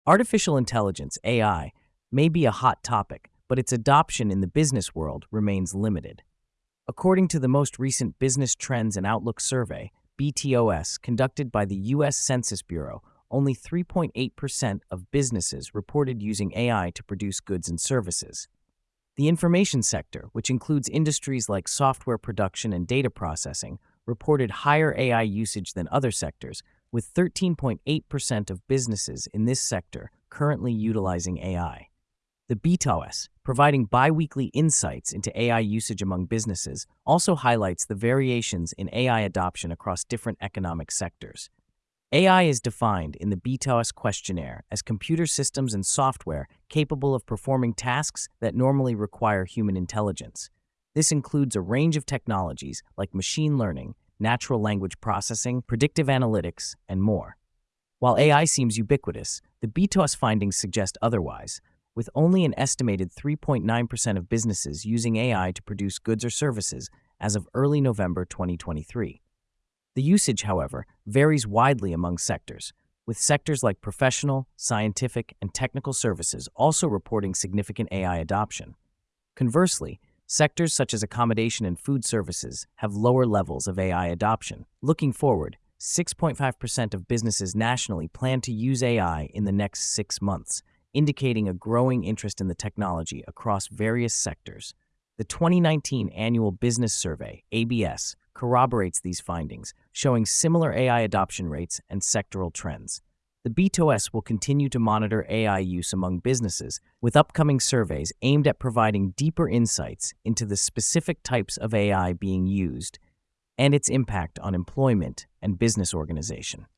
Artificial intelligence, AI, may be a hot topic, but its adoption in the business world remains limited. According to the most recent Business Trends and Outlook survey, BTOS, conducted by the U.S. Census Bureau, only 3.8% of businesses reported using AI to produce goods and services. The information sector, which includes industries like software production and data processing, reported higher AI usage than other sectors, with 13.8% of businesses in this sector currently utilizing AI. The BTOS, providing biweekly insights into AI usage among businesses, also highlights the variations in AI adoption across different economic sectors. AI is defined in the BTOS questionnaire as computer systems and software capable of performing tasks that normally require human intelligence. This includes a range of technologies like machine learning, natural language processing, predictive analytics, and more. While AI seems ubiquitous, the BTOS findings suggest otherwise, with only an estimated 3.9% of businesses using AI to produce goods or services as of early November 2023. The usage, however, varies widely among sectors, with sectors like professional, scientific, and technical services also reporting significant AI adoption. Conversely, sectors such as accommodation and food services have lower levels of AI adoption. Looking forward, 6.5% of businesses nationally plan to use AI in the next 6 months, indicating a growing interest in the technology across various sectors. The 2019 Annual Business Survey, ABS, corroborates these findings, showing similar AI adoption rates and sectoral trends. The BTOS will continue to monitor AI use among businesses, with upcoming surveys aimed at providing deeper insights into the specific types of AI being used and its impact on employment and business organization.